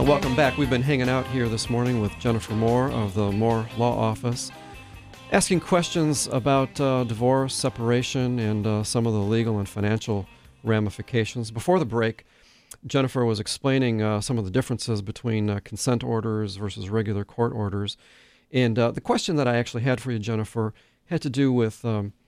Welcome back. We've been hanging out here this morning with Jennifer Moore of the Moore Law Office, asking questions about divorce, separation, and some of the legal and financial ramifications. Before the break, Jennifer was explaining some of the differences between consent orders versus regular court orders. And the question that I actually had for you, Jennifer, had to do with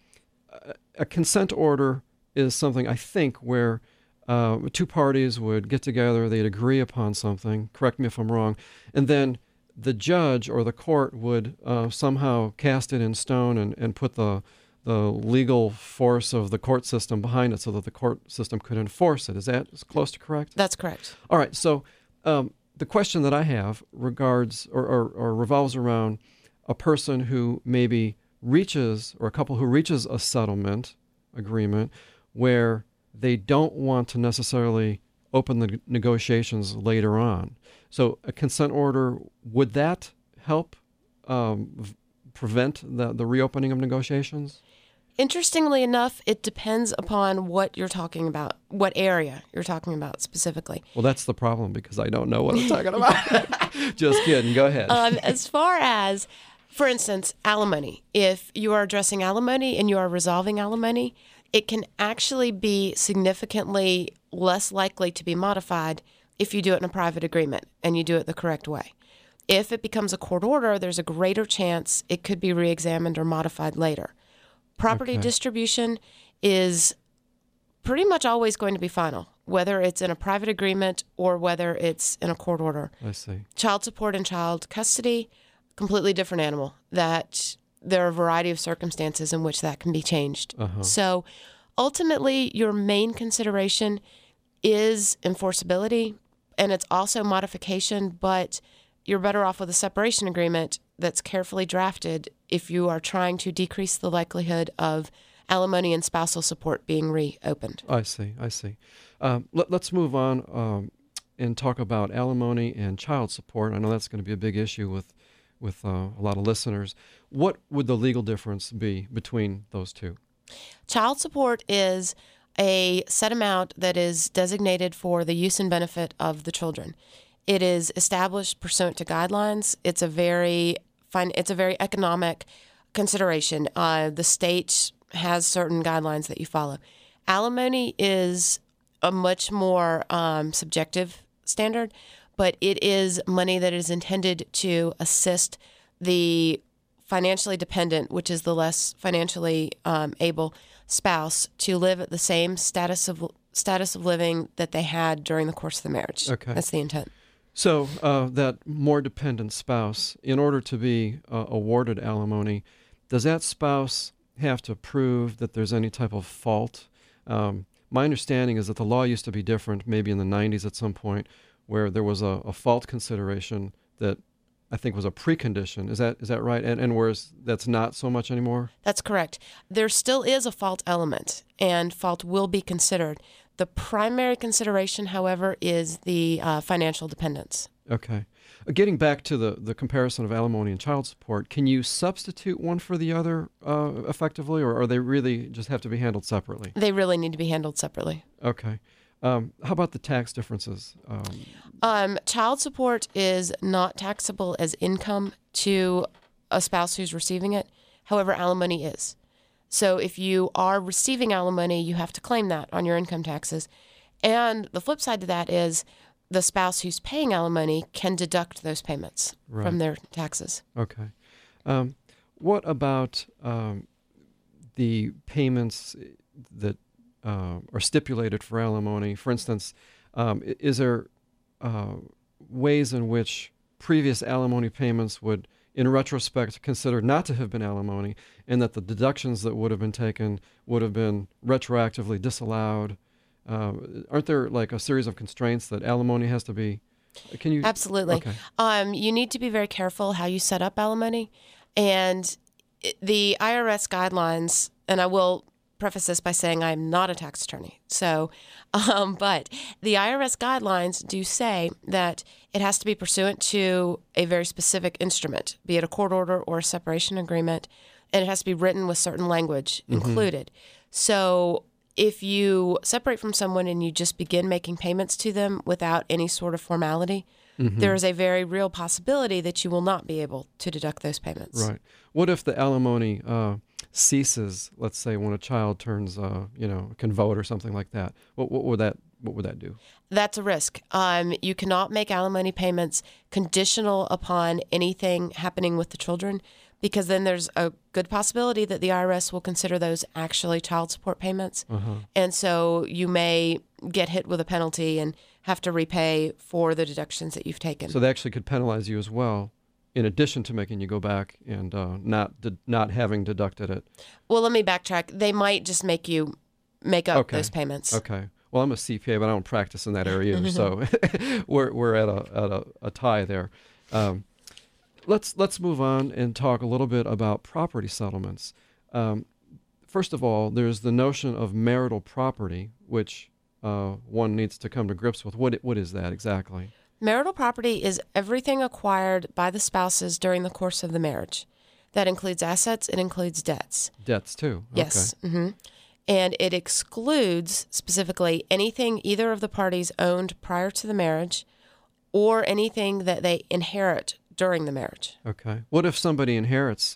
a consent order is something, I think, where two parties would get together, they'd agree upon something, correct me if I'm wrong, and then the judge or the court would somehow cast it in stone and put the legal force of the court system behind it so that the court system could enforce it. Is that close to correct? That's correct. All right, so the question that I have regards or revolves around a person who maybe reaches, or a couple who reaches a settlement agreement where they don't want to necessarily open the negotiations later on. So a consent order, would that help prevent the reopening of negotiations? Interestingly enough, it depends upon what you're talking about, what area you're talking about specifically. Well, that's the problem because I don't know what I'm talking about. Just kidding. Go ahead. As far as, for instance, alimony, if you are addressing alimony and you are resolving alimony, it can actually be significantly less likely to be modified if you do it in a private agreement and you do it the correct way. If it becomes a court order, there's a greater chance it could be reexamined or modified later. Property distribution is pretty much always going to be final, whether it's in a private agreement or whether it's in a court order. I see. Child support and child custody, completely different animal. That there are a variety of circumstances in which that can be changed. So ultimately, your main consideration is enforceability, and it's also modification, but you're better off with a separation agreement that's carefully drafted if you are trying to decrease the likelihood of alimony and spousal support being reopened. I see. Let's move on and talk about alimony and child support. I know that's going to be a big issue with a lot of listeners. What would the legal difference be between those two? Child support is a set amount that is designated for the use and benefit of the children. It is established pursuant to guidelines. It's a very economic consideration. The state has certain guidelines that you follow. Alimony is a much more subjective standard, but it is money that is intended to assist the financially dependent, which is the less financially able spouse, to live at the same status of living that they had during the course of the marriage. Okay. That's the intent. So that more dependent spouse, in order to be awarded alimony, does that spouse have to prove that there's any type of fault? My understanding is that the law used to be different, maybe in the 90s at some point, where there was a fault consideration that I think was a precondition. Is that right? And whereas that's not so much anymore? That's correct. There still is a fault element, and fault will be considered. The primary consideration, however, is the financial dependence. Okay. Getting back to the comparison of alimony and child support, can you substitute one for the other effectively, or they really just have to be handled separately? They really need to be handled separately. Okay. How about the tax differences? Child support is not taxable as income to a spouse who's receiving it. However, alimony is. So if you are receiving alimony, you have to claim that on your income taxes. And the flip side to that is the spouse who's paying alimony can deduct those payments from their taxes. Okay. What about the payments that are stipulated for alimony? For instance, is there ways in which previous alimony payments would, in retrospect, considered not to have been alimony, and that the deductions that would have been taken would have been retroactively disallowed? Aren't there like a series of constraints that alimony has to be? Can you? Absolutely. Okay. You need to be very careful how you set up alimony, and the IRS guidelines, and I will preface this by saying I'm not a tax attorney. So, but the IRS guidelines do say that it has to be pursuant to a very specific instrument, be it a court order or a separation agreement, and it has to be written with certain language included. So if you separate from someone and you just begin making payments to them without any sort of formality, there is a very real possibility that you will not be able to deduct those payments. Right. What if the alimony ceases, let's say, when a child turns, can vote or something like that? What would that do? That's a risk. You cannot make alimony payments conditional upon anything happening with the children, because then there's a good possibility that the IRS will consider those actually child support payments. And so you may get hit with a penalty and have to repay for the deductions that you've taken. So they actually could penalize you as well, in addition to making you go back and not having deducted it. Well, let me backtrack. They might just make you make up those payments. Okay. Well, I'm a CPA, but I don't practice in that area either, so we're at a tie there. Let's move on and talk a little bit about property settlements. First of all, there's the notion of marital property, which one needs to come to grips with. What is that exactly? Marital property is everything acquired by the spouses during the course of the marriage. That includes assets. It includes debts. Debts too. Yes. Okay. And it excludes specifically anything either of the parties owned prior to the marriage or anything that they inherit during the marriage. Okay. What if somebody inherits,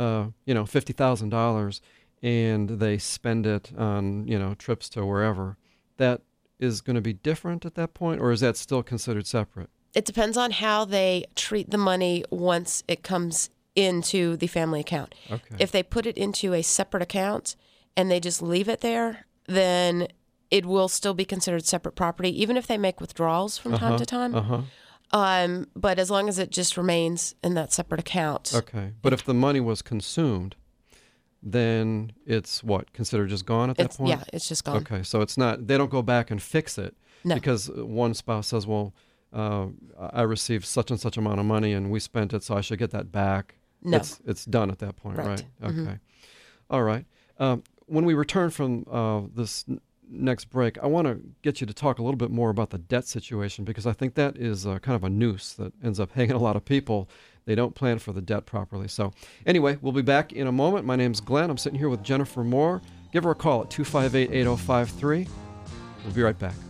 $50,000 and they spend it on, trips to wherever? That is going to be different at that point, or is that still considered separate? It depends on how they treat the money once it comes into the family account. Okay. If they put it into a separate account and they just leave it there, then it will still be considered separate property, even if they make withdrawals from time to time. But as long as it just remains in that separate account. Okay. But if the money was consumed, then it's considered just gone at that point? Yeah, it's just gone. Okay. So it's not, they don't go back and fix it because one spouse says, well, I received such and such amount of money and we spent it, so I should get that back. No. It's done at that point, right? Okay. All right. When we return from this next break, I want to get you to talk a little bit more about the debt situation, because I think that is kind of a noose that ends up hanging a lot of people. They don't plan for the debt properly. So anyway, we'll be back in a moment. My name's Glenn. I'm sitting here with Jennifer Moore. Give her a call at 258-8053. We'll be right back.